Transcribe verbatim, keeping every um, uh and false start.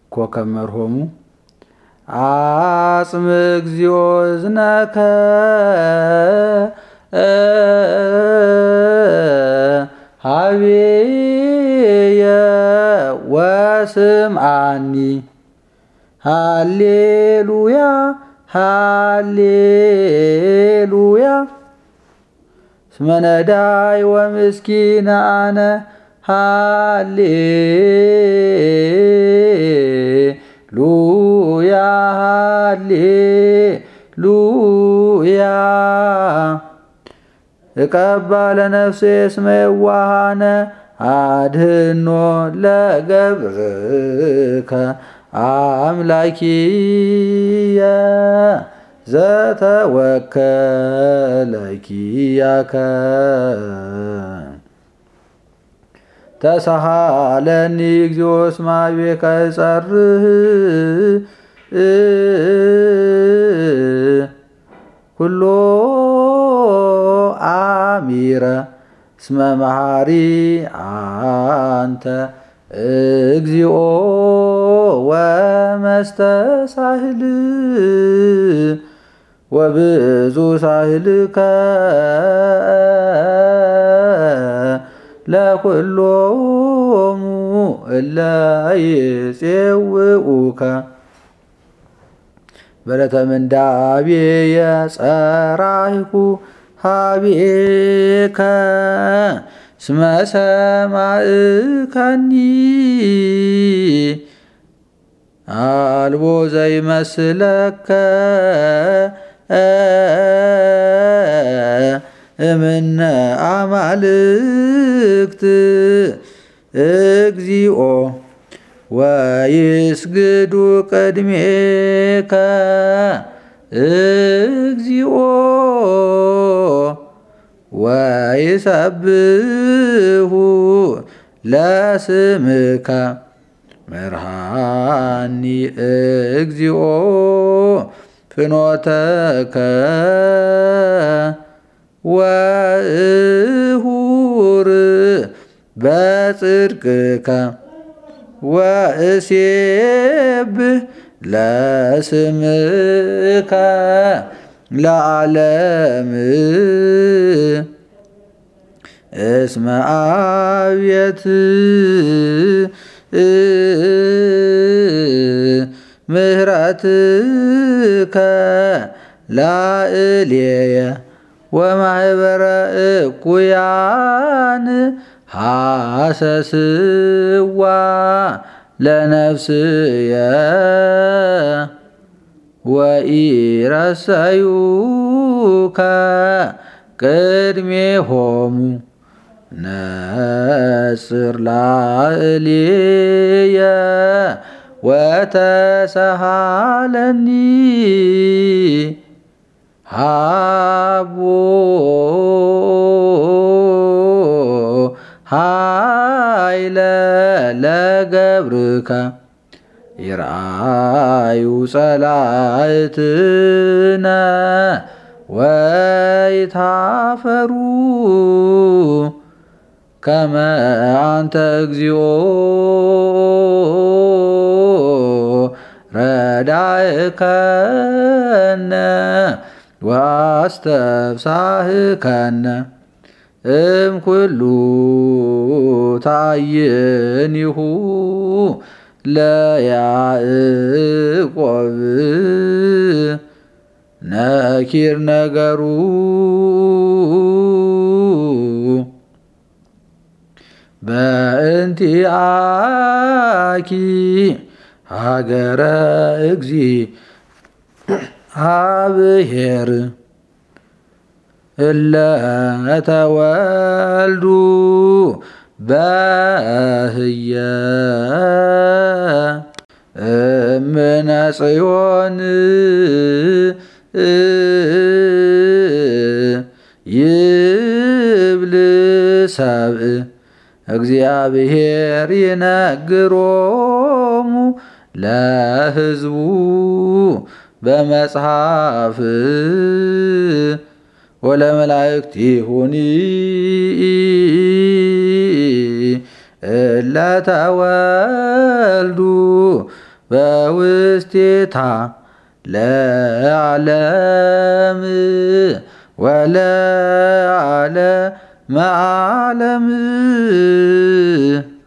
ኮከብ መርሆሙ አጽም እግዚኦ እዝነከ ሀቤየ ወስምዓኒ ሃሌሉያ ሃሌሉያ እስመ ነዳይ ወምስኪን አነ ሃሌሉያ ሃሌሉያ እቀባ ለነፍሴ እስመ የዋሃነ አድህኖ ለገብርከ አምላኪየ ዘተወከለኪያከ ተሳሃለኒ እግዚኦ እስመ ኀቤከ እጸርህ ኩሎ አሚረ እስመ መሐሪ አንተ እግዚኦ ወመስተሳህል ወብዙ ሳህልከ ለኩሎሙ እለ ይጼውኡከ በለተ ምንዳቤየ ጸራይኩ ኀቤከ እስመ ሰማዕከኒ አልቦ ዘይመስለከ እምነ አማልክት እግዚኦ ወይስግዱ ቅድሜከ እግዚኦ ወይሰብሑ ለስምከ መርሃኒ እግዚኦ ፍኖተከ ወእሁር በጽድቅከ ወእሴብሕ ለስምከ ለዓለም እስመ አብየት ምህረትከ ላዕሌየ ወማኅበረ እኩያን ሐሰስዋ ለነፍስየ ወኢረሰዩከ ቅድሜሆሙ ነጽር ላዕሌየ ወተሰሃለኒ ሃቦ ኃይለ ለገብርከ ይርአዩ ጸላእትነ ወይታፈሩ ከመ አንተ እግዚኦ ረዳእከነ ወአስተብሳህከነ እምኩሉ ታይኒሁ ለያዕቆብ ነኪር ነገሩ በእንቲአኪ ሀገረ እግዚአብሔር እለ ተወልዱ በህየ እምነ ጽዮን ይብል ሰብእ እግዚአብሔር ይነግሮሙ ለሕዝቡ በመጽሐፍ ወለመላእክቲሁኒ እለ ተወልዱ በውስቴታ ለዓለም ወለዓለመ ዓለም